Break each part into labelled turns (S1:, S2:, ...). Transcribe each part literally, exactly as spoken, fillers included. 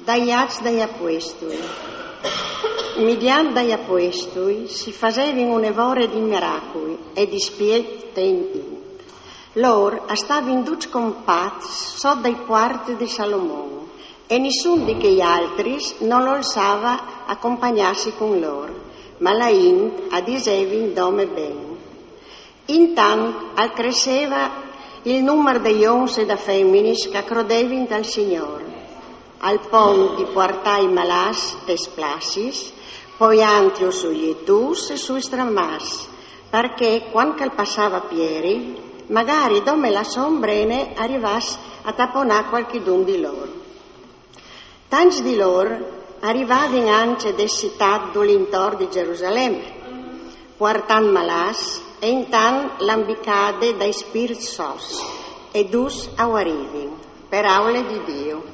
S1: dai ats dai apostoli. Mediante dai apostoli si facevano un'evore di miracoli e di spiet tempi. Loro stavano tutti compatti sotto dai quarti di Salomone e nessuno di quegli altri non lo osava accompagnarsi con loro, ma la int adiseva in nome bene. Intanto al cresceva il numero degli uomini e delle femmine che credevano dal Signore, al punto di portare i malati e splassis, poi anche sugli etus e sui stramas, perché quando passava Pieri, magari dove la sombrene arrivasse a tapponare qualcuno di loro. Tanti di loro arrivavano anche da città dall'intorno di Gerusalemme, portando malati e intanto l'ambicade dai spiriti sos e dus aguarivin, per aule di Dio.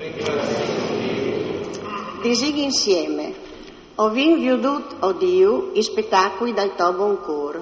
S1: Disig insieme, ho vin vedut, o Dio, i spettacoli dal tuo buon cuore.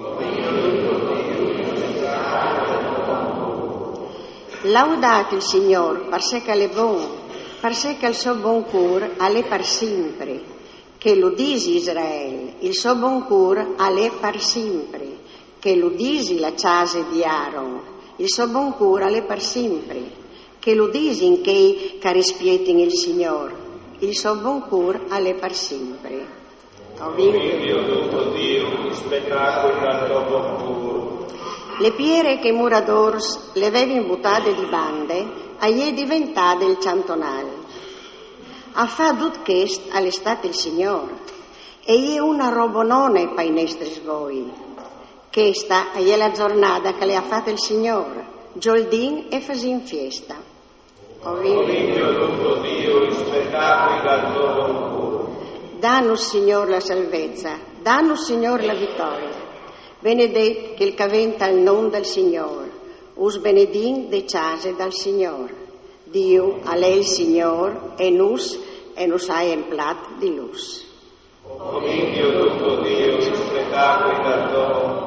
S1: Laudate il Signore, perché è buono, perché il suo buon cuore è per sempre. Che lo disi Israele, il suo buon cuore è per sempre. Che lo disi la casa di Aaron, il suo buon cuore è per sempre. Che lo disi in che carispietin il Signore, il suo buon cuore è per sempre. Ho vinto Dio, spettacolo dal tuo buon cuore. Le piere che i muradors le avevano buttate di bande, agli è diventate il cantonale. Ha fatto tutto questo all'estate il Signore, e è una robonone per i nostri svoi. Questa è la giornata che le ha fatta il Signore, giordin e fasin fiesta. Ho vinto tutto Dio, il spettacolo dal tuo buon cuore. Danno Signore la salvezza, danno Signore la vittoria. Benedetto che il caventa il nome del Signore, us benedin de case dal Signore. Dio, a lei il Signore, e nus, e nus ha emplat di lus. O Dio, tutto Dio, il spettacolo dal tuo